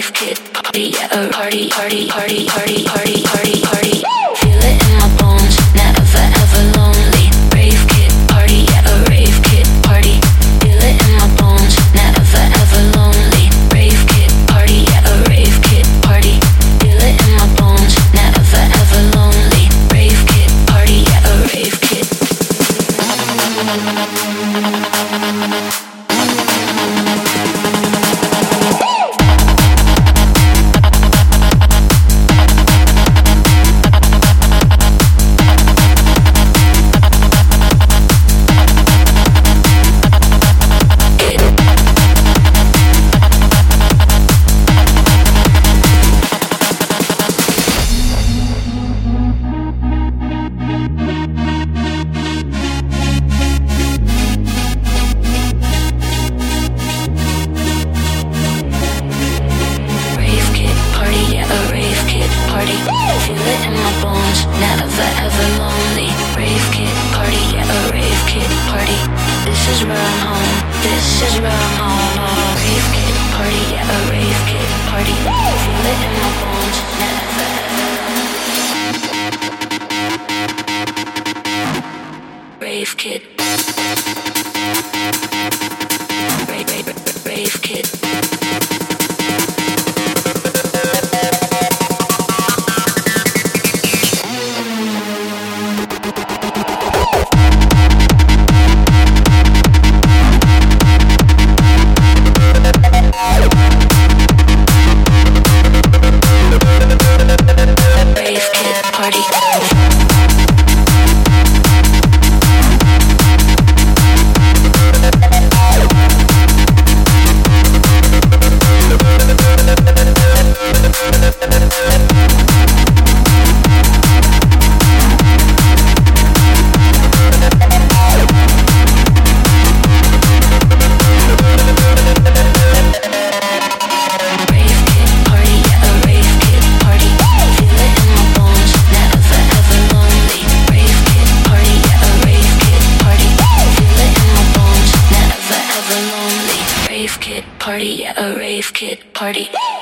rave kid party, yeah, a party, party, party, party, party, party, party. Feel it in my bones, never ever lonely. Rave kid party, yeah, a rave kid party. Feel it in my bones, never ever lonely. Rave kid party, yeah, a rave kid party. Feel it in my bones, never ever lonely. Rave kid party, yeah, a rave kid. Rave kid. Rave kid. Party, yeah, a rave kid party.